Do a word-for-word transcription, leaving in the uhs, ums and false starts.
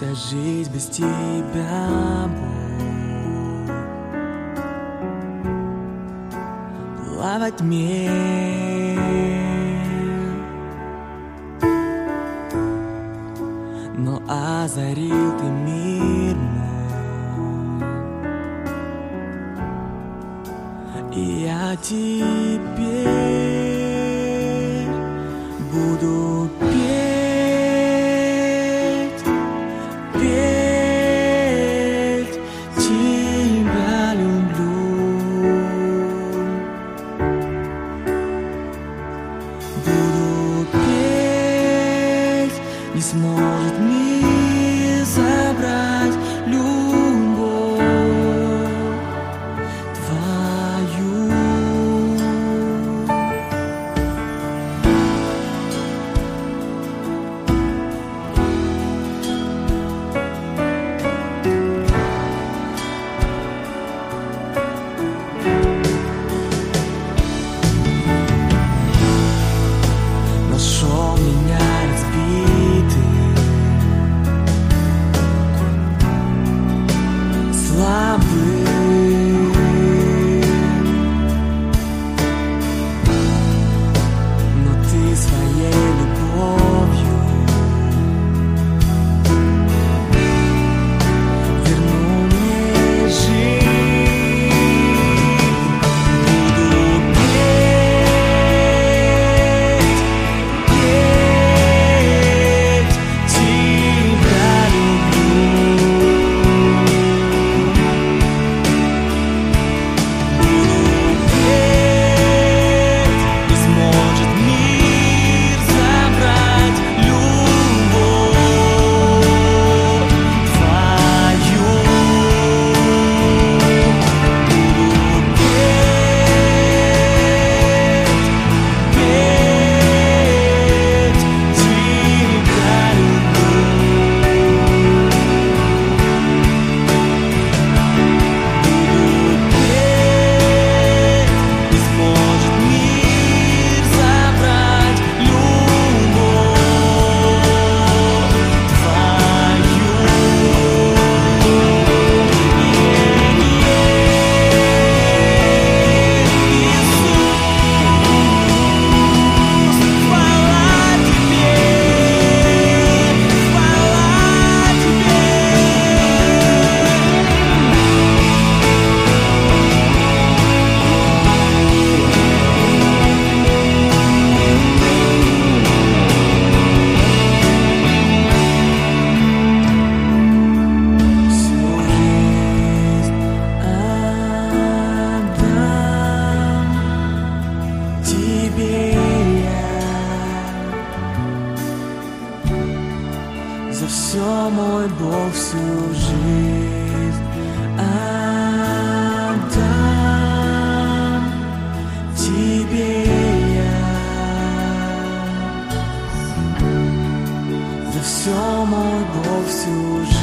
Вся жизнь без тебя, Бог, была во тьме. Но озарил ты мир мой, и я теперь буду петь, петь, тебя люблю. Буду петь, не сможет мир забрать любовь твою. Нашел меня разбитым, слабым, но ты своей любовью вернул мне жизнь. Буду петь, петь, тебя люблю. Буду петь, не сможет мир забрать любовь твою. Буду петь, петь, тебя люблю. Буду петь, не сможет мир забрать любовь твою. Иисус, хвала тебе, хвала тебе. Всю жизнь отдам тебе я, за все, мой Бог, всю жизнь отдам тебе я, за все, мой Бог, всю жизнь.